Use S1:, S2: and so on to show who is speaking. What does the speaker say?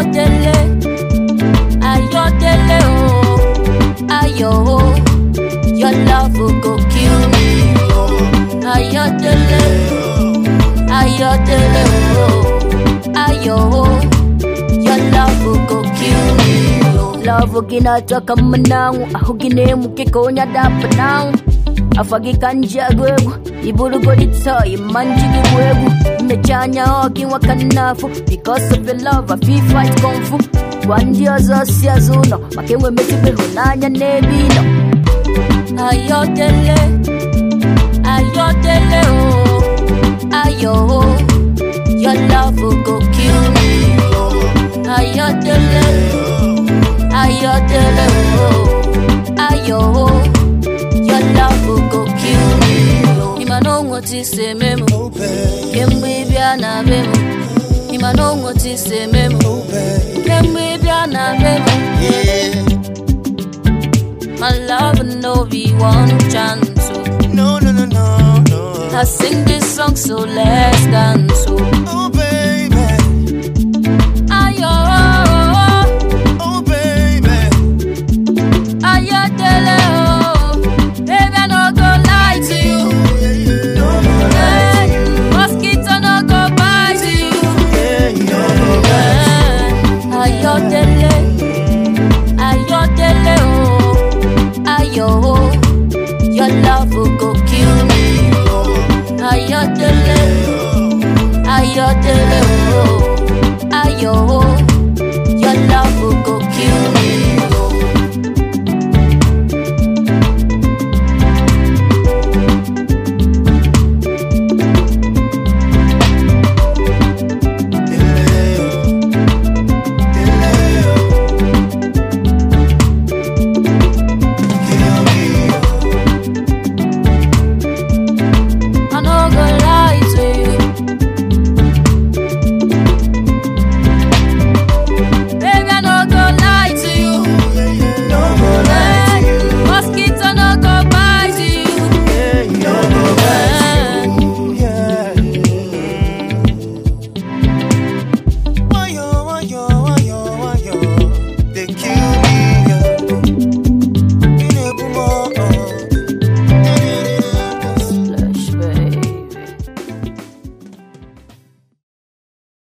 S1: Ayodele, oh, ayo, your love will go kill me, oh. Ayodele, oh, ayo, your love will go kill me, oh. Love ugina toka manangu, ahugine mukikonya dapanangu. Afagikanja gwegu, ibulugolitsa imanjigi gwegu. Mechanya ogi wakanafu, because of your love I feel fight kung fu. Wandiaza siazuno, makewe mesibirunanya nebino. Ayodele, oh, ayo, your love will go kill me, oh. Ayodele, oh, ayo, your love will go kill me, oh. Imanongo tise memo, kembe biana memo. Imanongo tise memo, kembe biana memo. My love no be one chance, so
S2: no.
S1: I sing this song so let's dance, so
S2: Oh baby,
S1: ayo,
S2: oh baby,
S1: ayodele, oh, baby I no go lie to you. Hey, mosquito no go bite you. Ayodele, oh, ayo, your love will go kill me, oh. Ayodele, oh, ayo.